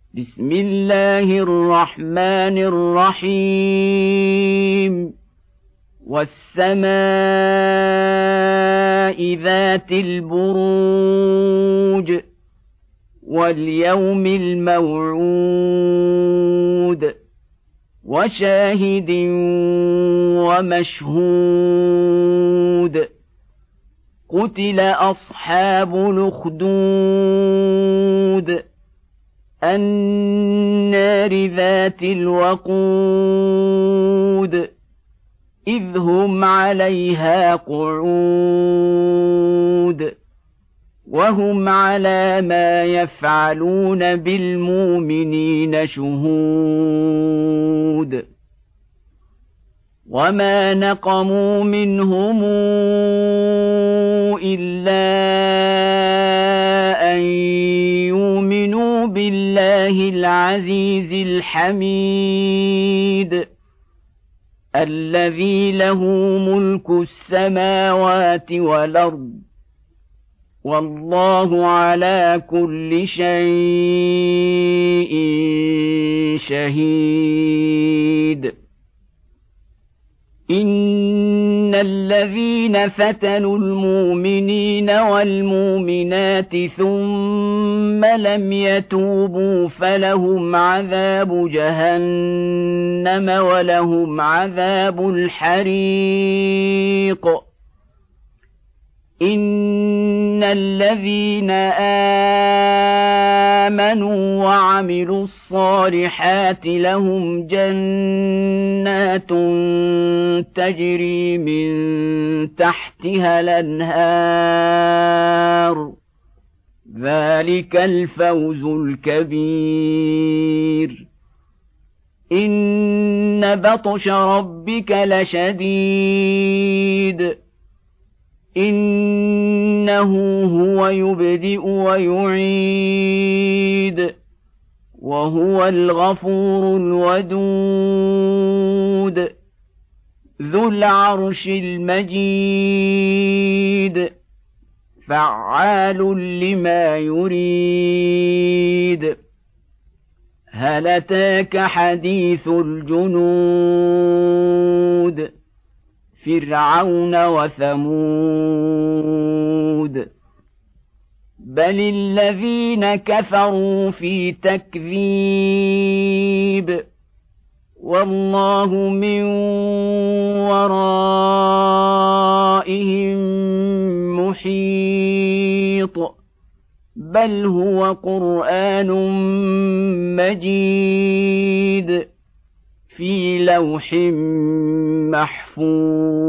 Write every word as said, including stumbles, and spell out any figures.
بسم الله الرحمن الرحيم والسماء ذات البروج واليوم الموعود وشاهد ومشهود قتل أصحاب الأخدود النار ذات الوقود إذ هم عليها قعود وهم على ما يفعلون بالمؤمنين شهود وما نقموا منهم إلا أن يؤمنوا بالله العزيز الحميد الذي له ملك السماوات والأرض والله على كل شيء شهيد إن الذين فتنوا المؤمنين والمؤمنات ثم لم يتوبوا فلهم عذاب جهنم ولهم عذاب الحريق إن الذين آمنوا وعملوا الصالحات لهم جنات تجري من تحتها الأنهار ذلك الفوز الكبير إن بطش ربك لشديد إنه هو يبدئ ويعيد وهو الغفور الودود ذو العرش المجيد فعال لما يريد هل أتاك حديث الجنود فرعون وثمود بل الذين كفروا في تكذيب والله من ورائهم محيط بل هو قرآن مجيد. في لوح محفوظ.